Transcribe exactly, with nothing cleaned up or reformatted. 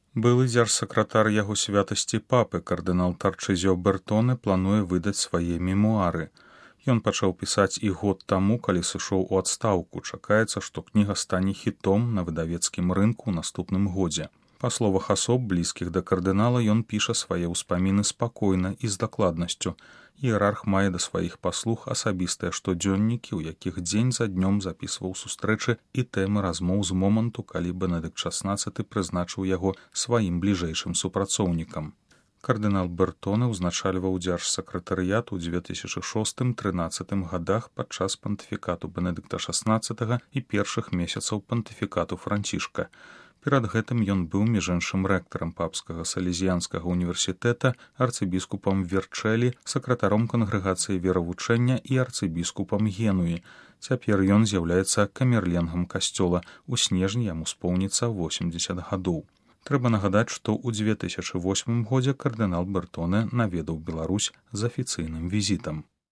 Былы дзяржсакратар яго святасці папы кардынал Тарчызіо Бертоне плануе выдаць свае мемуары. Ён пачаў пісаць іх год таму, калі сышоў у адстаўку. Чакаецца, што кніга стане хітом на выдавецкім рынку ў наступным годзе. Па словах асоб, блізкіх да кардынала, ён піша свае ўспаміны спакойна і з дакладнасцю. Іерарх мае да сваіх паслуг асабістыя штодзённікі, у якіх дзень за днём запісваў сустрэчы і тэмы размоў з моманту, калі Бенедыкт шаснаццаты прызначыў яго сваім бліжэйшым супрацоўнікам. Кардынал Бертоне ўзначальваў дзяржсакратарыят у дзве тысячы шостым — трынаццатым гадах падчас пантыфікату Бенедыкта шаснаццатага і першых месяцаў пантыфікату Францішка. Перад гэтым ён быў між іншым рэктарам папскага салезіянскага універсітэта, арцыбіскупам Верчэлі, сакратаром кангрэгацыі веравучэння і арцыбіскупам Генуі. Цяпер ён з'яўляецца камерленгам касцёла. У снежні яму споўніцца восемдзесят гадоў. Трэба нагадаць, што ў дзве тысячы восьмым годзе кардынал Бертоне наведаў Беларусь з афіцыйным візітам.